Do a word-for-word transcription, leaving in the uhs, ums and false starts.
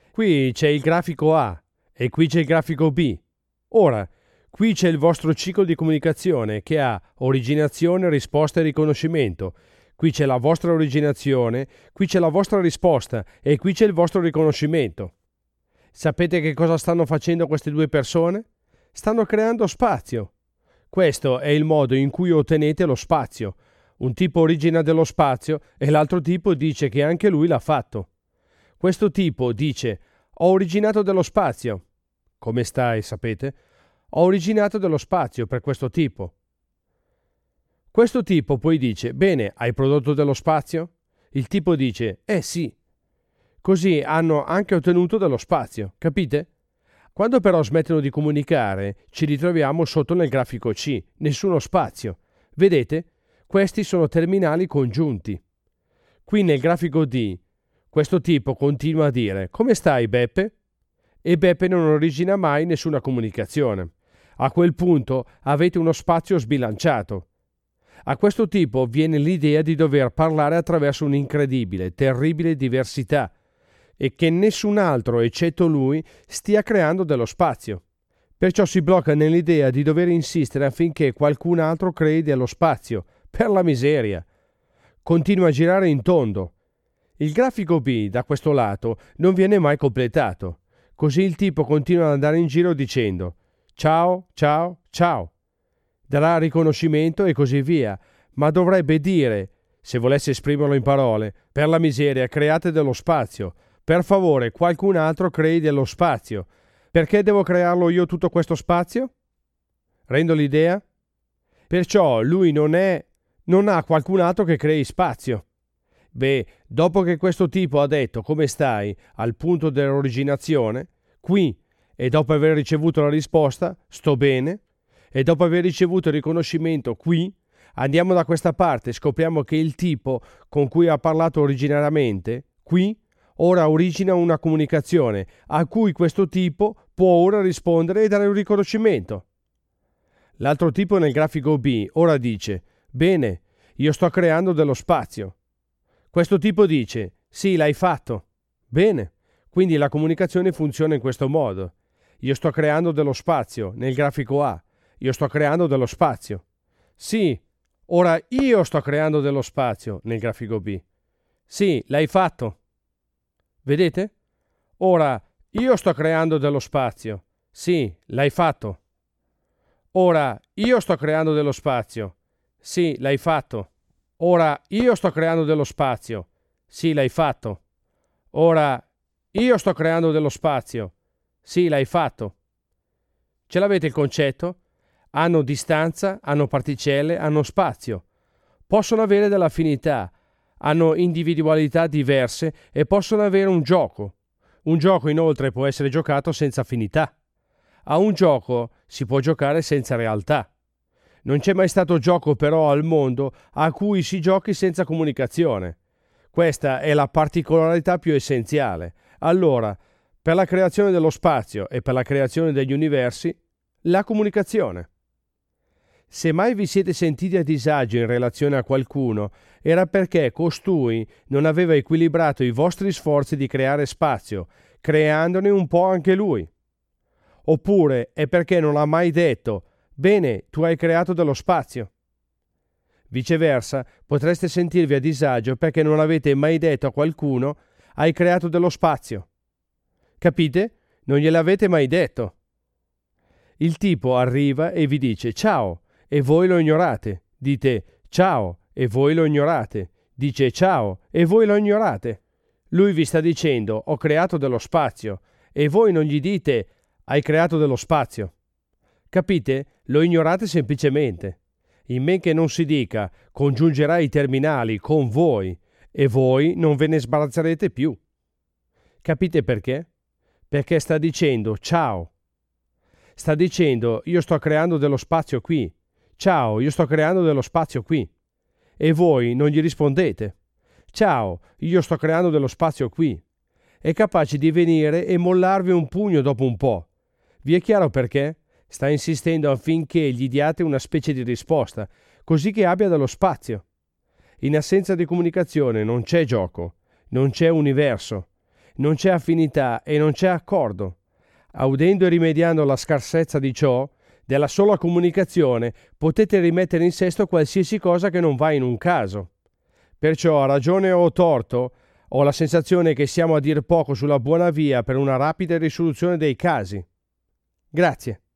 Qui c'è il grafico A e qui c'è il grafico B. Ora, qui c'è il vostro ciclo di comunicazione che ha originazione, risposta e riconoscimento. Qui c'è la vostra originazione, qui c'è la vostra risposta e qui c'è il vostro riconoscimento. Sapete che cosa stanno facendo queste due persone? Stanno creando spazio. Questo è il modo in cui ottenete lo spazio. Un tipo origina dello spazio e l'altro tipo dice che anche lui l'ha fatto. Questo tipo dice: ho originato dello spazio. Come stai, sapete? Ho originato dello spazio per questo tipo. Questo tipo poi dice: bene, hai prodotto dello spazio? Il tipo dice: eh sì. Così hanno anche ottenuto dello spazio, capite? Quando però smettono di comunicare, ci ritroviamo sotto nel grafico C, nessuno spazio. Vedete? Questi sono terminali congiunti. Qui nel grafico D, questo tipo continua a dire: come stai, Beppe? E Beppe non origina mai nessuna comunicazione. A quel punto avete uno spazio sbilanciato. A questo tipo viene l'idea di dover parlare attraverso un'incredibile, terribile diversità e che nessun altro, eccetto lui, stia creando dello spazio. Perciò si blocca nell'idea di dover insistere affinché qualcun altro crei dello spazio. Per la miseria! Continua a girare in tondo. Il grafico B, da questo lato, non viene mai completato. Così il tipo continua ad andare in giro dicendo: ciao, ciao, ciao. Darà riconoscimento e così via, ma dovrebbe dire, se volesse esprimerlo in parole: per la miseria, create dello spazio. Per favore, qualcun altro crei dello spazio. Perché devo crearlo io tutto questo spazio? Rendo l'idea? Perciò lui non è, non ha qualcun altro che crei spazio. Beh, dopo che questo tipo ha detto come stai al punto dell'originazione, qui, e dopo aver ricevuto la risposta, sto bene, e dopo aver ricevuto il riconoscimento qui, andiamo da questa parte e scopriamo che il tipo con cui ha parlato originariamente, qui, ora origina una comunicazione a cui questo tipo può ora rispondere e dare un riconoscimento. L'altro tipo nel grafico B ora dice: bene, io sto creando dello spazio. Questo tipo dice: sì, l'hai fatto. Bene, quindi la comunicazione funziona in questo modo. Io sto creando dello spazio nel grafico A. Io sto creando dello spazio. Sì, ora io sto creando dello spazio nel grafico B. Sì, l'hai fatto. Vedete? Ora io sto creando dello spazio. Sì, l'hai fatto. Ora io sto creando dello spazio. Sì, l'hai fatto. Ora io sto creando dello spazio. Sì, l'hai fatto. Ora io sto creando dello spazio. Sì, l'hai fatto. Ce l'avete il concetto? Hanno distanza, hanno particelle, hanno spazio. Possono avere dell'affinità, hanno individualità diverse e possono avere un gioco. Un gioco inoltre può essere giocato senza affinità. A un gioco si può giocare senza realtà. Non c'è mai stato gioco però al mondo a cui si giochi senza comunicazione. Questa è la particolarità più essenziale. Allora, per la creazione dello spazio e per la creazione degli universi, la comunicazione. Se mai vi siete sentiti a disagio in relazione a qualcuno, era perché costui non aveva equilibrato i vostri sforzi di creare spazio, creandone un po' anche lui. Oppure è perché non ha mai detto: bene, tu hai creato dello spazio. Viceversa, potreste sentirvi a disagio perché non avete mai detto a qualcuno: hai creato dello spazio. Capite? Non gliel'avete mai detto. Il tipo arriva e vi dice ciao e voi lo ignorate. Dite ciao e voi lo ignorate. Dice ciao e voi lo ignorate. Lui vi sta dicendo ho creato dello spazio e voi non gli dite hai creato dello spazio. Capite? Lo ignorate semplicemente. In men che non si dica congiungerai i terminali con voi e voi non ve ne sbarazzerete più. Capite perché? Perché sta dicendo ciao. Sta dicendo io sto creando dello spazio qui. Ciao, io sto creando dello spazio qui. E voi non gli rispondete. Ciao, io sto creando dello spazio qui. È capace di venire e mollarvi un pugno dopo un po'. Vi è chiaro perché? Sta insistendo affinché gli diate una specie di risposta, così che abbia dello spazio. In assenza di comunicazione non c'è gioco, non c'è universo. non c'è affinità e non c'è accordo. Audendo e rimediando alla scarsezza di ciò, della sola comunicazione, potete rimettere in sesto qualsiasi cosa che non va in un caso. Perciò, a ragione o torto, ho la sensazione che siamo a dir poco sulla buona via per una rapida risoluzione dei casi. Grazie.